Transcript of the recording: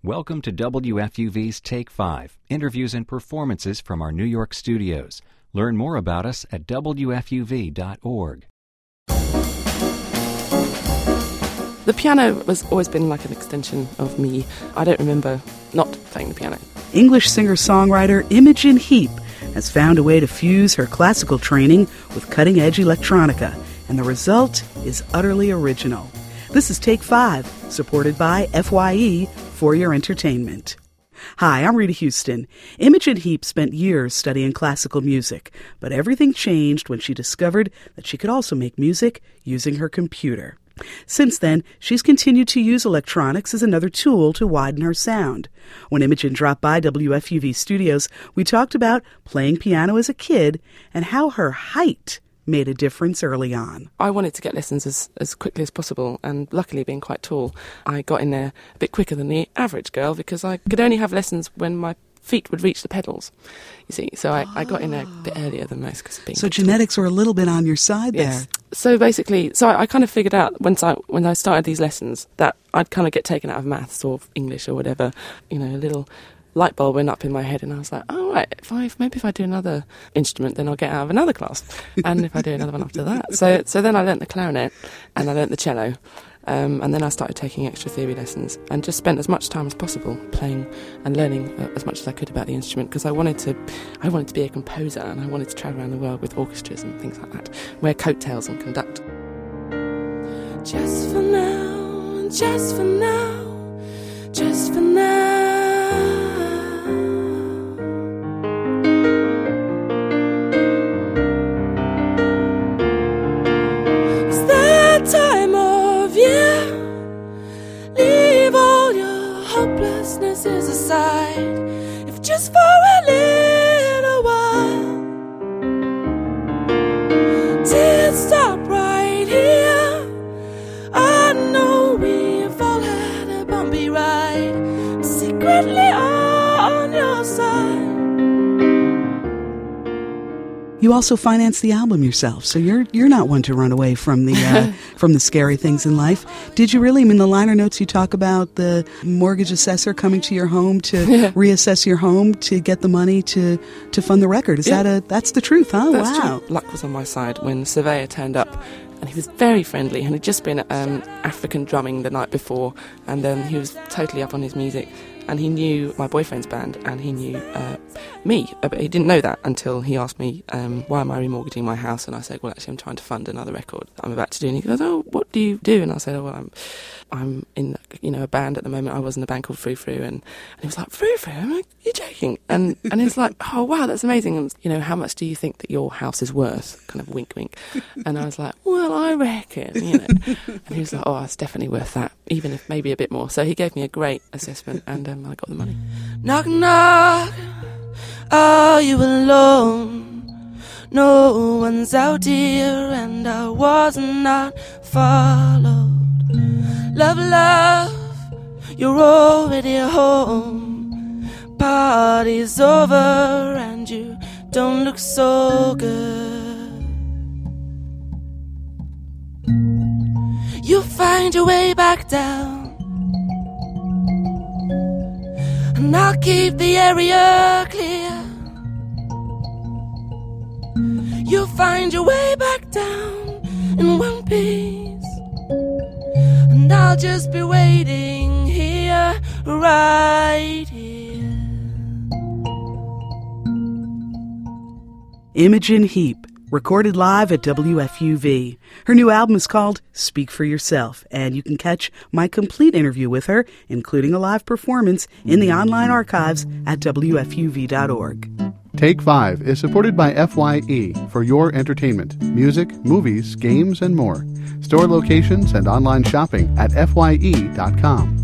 Welcome to WFUV's Take 5, interviews and performances from our New York studios. Learn more about us at WFUV.org. The piano has always been like an extension of me. I don't remember not playing the piano. English singer-songwriter Imogen Heap has found a way to fuse her classical training with cutting-edge electronica, and the result is utterly original. This is Take 5, supported by FYE for your entertainment. Hi, I'm Rita Houston. Imogen Heap spent years studying classical music, but everything changed when she discovered that she could also make music using her computer. Since then, she's continued to use electronics as another tool to widen her sound. When Imogen dropped by WFUV studios, we talked about playing piano as a kid and how her height made a difference early on. I wanted to get lessons as quickly as possible, and luckily, being quite tall, I got in there a bit quicker than the average girl because I could only have lessons when my feet would reach the pedals, you see. So I got in there a bit earlier than most because of being So genetics were a little bit on your side yes. there. So basically, I kind of figured out when I started these lessons that I'd kind of get taken out of maths or English or whatever, a little light bulb went up in my head, and I was like, oh, right, if I do another instrument, then I'll get out of another class. And if I do another one after that. So then I learnt the clarinet, and I learnt the cello. And then I started taking extra theory lessons and just spent as much time as possible playing and learning as much as I could about the instrument, because I wanted to be a composer, and I wanted to travel around the world with orchestras and things like that, wear coattails and conduct. Just for now, just for now, just for now. Time of year, leave all your hopelessnesses aside, if just for a little while. Tears stop right here. I know we've all had a bumpy ride, secretly on your side. You also finance the album yourself, so you're not one to run away from the from the scary things in life. Did you really? I mean, the liner notes you talk about the mortgage assessor coming to your home to reassess your home to get the money to fund the record. Is that's the truth, huh? That's wow. True. Luck was on my side when the surveyor turned up, and he was very friendly, and he'd just been at African drumming the night before, and he was totally up on his music. And he knew my boyfriend's band, and he knew me. But he didn't know that until he asked me, why am I remortgaging my house? And I said, well, actually, I'm trying to fund another record I'm about to do. And he goes, oh, what do you do? And I said, oh, well, I'm in a band at the moment. I was in a band called Frou Frou. And he was like, Frou Frou? I'm like, you're joking? And it's like, oh, wow, that's amazing. And, how much do you think that your house is worth? Kind of wink, wink. And I was like, well, I reckon, And he was like, oh, it's definitely worth that, even if maybe a bit more. So he gave me a great assessment, and I got the money. Knock, knock, are you alone? No one's out here, and I was not followed. Love, love, you're already home. Party's over, and you don't look so good. You find your way back down, and I'll keep the area clear. You'll find your way back down in one piece, and I'll just be waiting here, right here. Imogen Heap, recorded live at WFUV. Her new album is called Speak for Yourself, and you can catch my complete interview with her, including a live performance, in the online archives at WFUV.org. Take 5 is supported by FYE for your entertainment, music, movies, games, and more. Store locations and online shopping at FYE.com.